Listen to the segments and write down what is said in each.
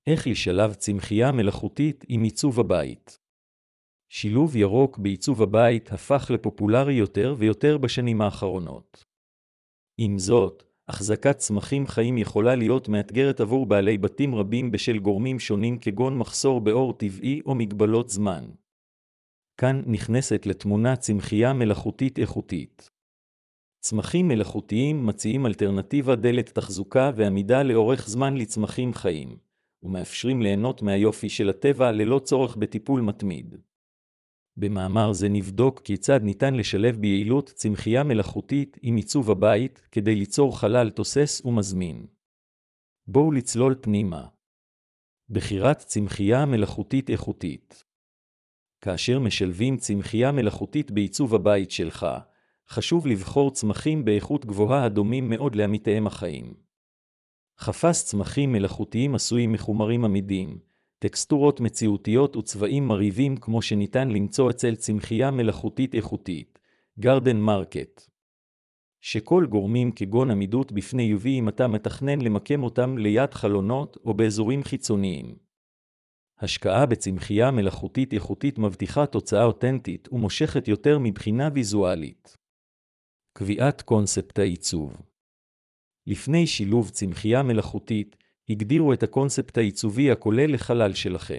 איך לשלב צמחייה מלאכותית עם עיצוב הבית. שילוב ירוק בעיצוב הבית הפך לפופולרי יותר ויותר בשנים האחרונות. עם זאת, החזקת צמחים חיים יכולה להיות מאתגרת עבור בעלי בתים רבים בשל גורמים שונים כגון מחסור באור טבעי או מגבלות זמן. כאן נכנסת לתמונה צמחייה מלאכותית איכותית. צמחים מלאכותיים מציעים אלטרנטיבה דלת תחזוקה ועמידה לאורך זמן לצמחים חיים, ומאפשרים ליהנות מהיופי של הטבע ללא צורך בטיפול מתמיד. במאמר זה נבדוק כיצד ניתן לשלב ביעילות צמחייה מלאכותית עם עיצוב הבית כדי ליצור חלל תוסס ומזמין. בואו לצלול פנימה. בחירת צמחייה מלאכותית איכותית. כאשר משלבים צמחייה מלאכותית בעיצוב הבית שלך, חשוב לבחור צמחים באיכות גבוהה הדומים מאוד לעמיתיהם החיים. חפש צמחים מלאכותיים עשויים מחומרים עמידים, טקסטורות מציאותיות וצבעים מרהיבים כמו שניתן למצוא אצל צמחייה מלאכותית איכותית, גרדן מרקט. שכל גורמים כגון עמידות בפני UV אם אתה מתכנן למקם אותם ליד חלונות או באזורים חיצוניים. השקעה בצמחייה מלאכותית איכותית מבטיחה תוצאה אותנטית ומושכת יותר מבחינה ויזואלית. קביעת קונספט העיצוב. לפני שילוב צמחייה מלאכותית, הגדירו את הקונספט העיצובי הכולל לחלל שלכם.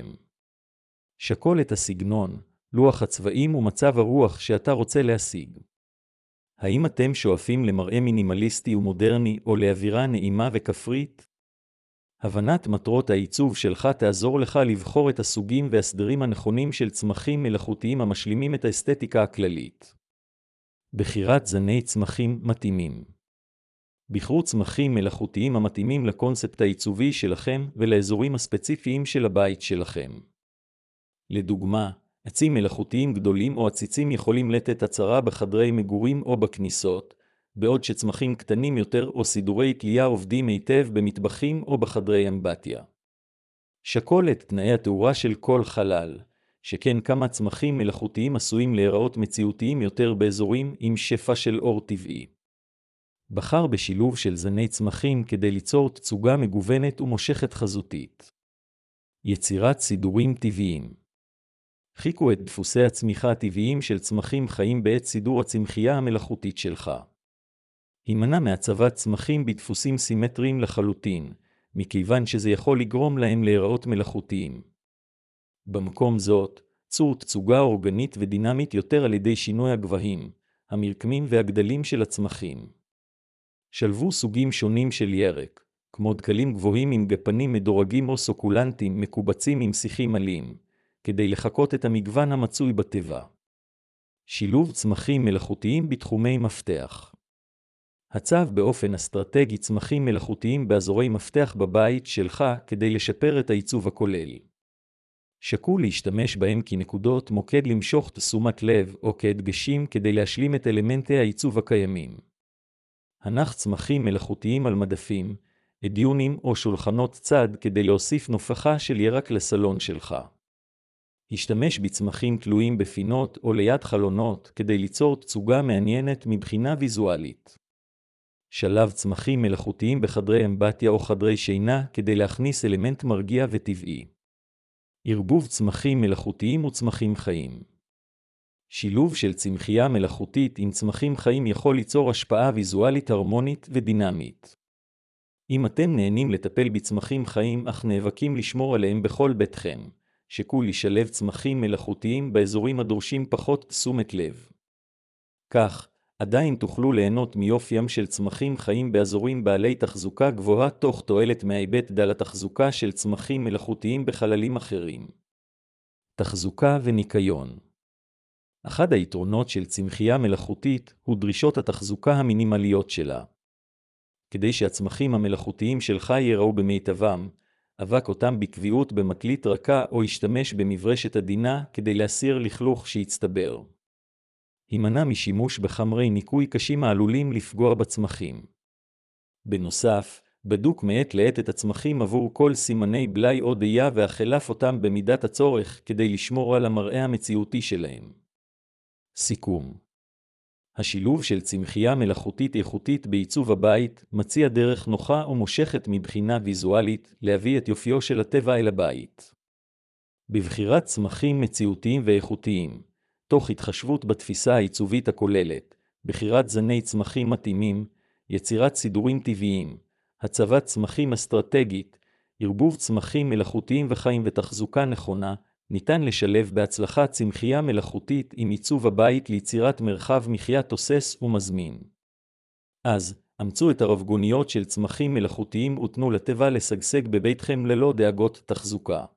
שקול את הסגנון, לוח הצבעים ומצב הרוח שאתה רוצה להשיג. האם אתם שואפים למראה מינימליסטי ומודרני או לאווירה נעימה וכפרית? הבנת מטרות העיצוב שלך תעזור לך לבחור את הסוגים והסדרים הנכונים של צמחים מלאכותיים המשלימים את האסתטיקה הכללית. בחירת זני צמחים מתאימים. בחרו צמחים מלאכותיים המתאימים לקונספט העיצובי שלכם ולאזורים הספציפיים של הבית שלכם. לדוגמה, עצים מלאכותיים גדולים או עציצים יכולים לתת הצרה בחדרי מגורים או בכניסות, בעוד שצמחים קטנים יותר או סידורי תלייה עובדים היטב במטבחים או בחדרי אמבטיה. שקול את תנאי התאורה של כל חלל, שכן כמה צמחים מלאכותיים עשויים להיראות מציאותיים יותר באזורים עם שפע של אור טבעי. בחר בשילוב של זני צמחים כדי ליצור תצוגה מגוונת ומושכת חזותית. יצירת סידורים טבעיים. חיכו את דפוסי הצמיחה הטבעיים של צמחים חיים בעת סידור הצמחייה המלאכותית שלך. הימנע מהצבת צמחים בדפוסים סימטריים לחלוטין, מכיוון שזה יכול לגרום להם להיראות מלאכותיים. במקום זאת, צור תצוגה אורגנית ודינמית יותר על ידי שינוי הגבהים, המרקמים והגדלים של הצמחים. שלבו סוגים שונים של ירק, כמו דקלים גבוהים עם גפנים מדורגים או סוקולנטים מקובצים עם שיחים עלים, כדי לחקות את המגוון המצוי בטבע. שילוב צמחים מלאכותיים בתחומי מפתח. הצב באופן אסטרטגי צמחים מלאכותיים באזורי מפתח בבית שלך כדי לשפר את העיצוב הכולל. שקול להשתמש בהם כנקודות מוקד למשוך תשומת לב או כהדגשים כדי להשלים את אלמנטי העיצוב הקיימים. הנח צמחים מלאכותיים על מדפים, אדיונים או שולחנות צד כדי להוסיף נופחה של ירק לסלון שלך. השתמש בצמחים תלויים בפינות או ליד חלונות כדי ליצור תצוגה מעניינת מבחינה ויזואלית. שלב צמחים מלאכותיים בחדרי אמבטיה או חדרי שינה כדי להכניס אלמנט מרגיע וטבעי. ערבוב צמחים מלאכותיים וצמחים חיים. שילוב של צמחייה מלאכותית עם צמחים חיים יכול ליצור השפעה ויזואלית הרמונית ודינמית. אם אתם נהנים לטפל בצמחים חיים אך נאבקים לשמור עליהם בכל ביתכם, שקול לשלב צמחים מלאכותיים באזורים הדורשים פחות תשומת לב. כך, עדיין תוכלו ליהנות מיופיים של צמחים חיים באזורים בעלי תחזוקה גבוהה תוך תועלת מההיבט דל התחזוקה של צמחים מלאכותיים בחללים אחרים. תחזוקה וניקיון. אחד היתרונות של צמחייה מלאכותית הוא דרישות התחזוקה המינימליות שלה. כדי שהצמחים המלאכותיים שלך ייראו במיטבם, אבק אותם בקביעות במקלית רכה או ישתמש במברשת עדינה כדי להסיר לכלוך שיצטבר. הימנע משימוש בחמרי ניקוי קשים העלולים לפגוע בצמחים. בנוסף, בדוק מעת לעת את הצמחים עבור כל סימני בלי או דיה והחלף אותם במידת הצורך כדי לשמור על המראה המציאותי שלהם. סיכום. השילוב של צמחייה מלאכותית איכותית בעיצוב הבית מציע דרך נוחה ומושכת מבחינה ויזואלית להביא את יופיו של הטבע אל הבית. בבחירת צמחים מציאותיים ואיכותיים, תוך התחשבות בתפיסה העיצובית הכוללת, בחירת זני צמחים מתאימים, יצירת סידורים טבעיים, הצבת צמחים אסטרטגית, ערבוב צמחים מלאכותיים וחיים ותחזוקה נכונה, ניתן לשלב בהצלחה צמחייה מלאכותית עם עיצוב הבית ליצירת מרחב מחיה תוסס ומזמין. אז, אמצו את הרבגוניות של צמחים מלאכותיים ותנו לטבע לשגשג בביתכם ללא דאגות תחזוקה.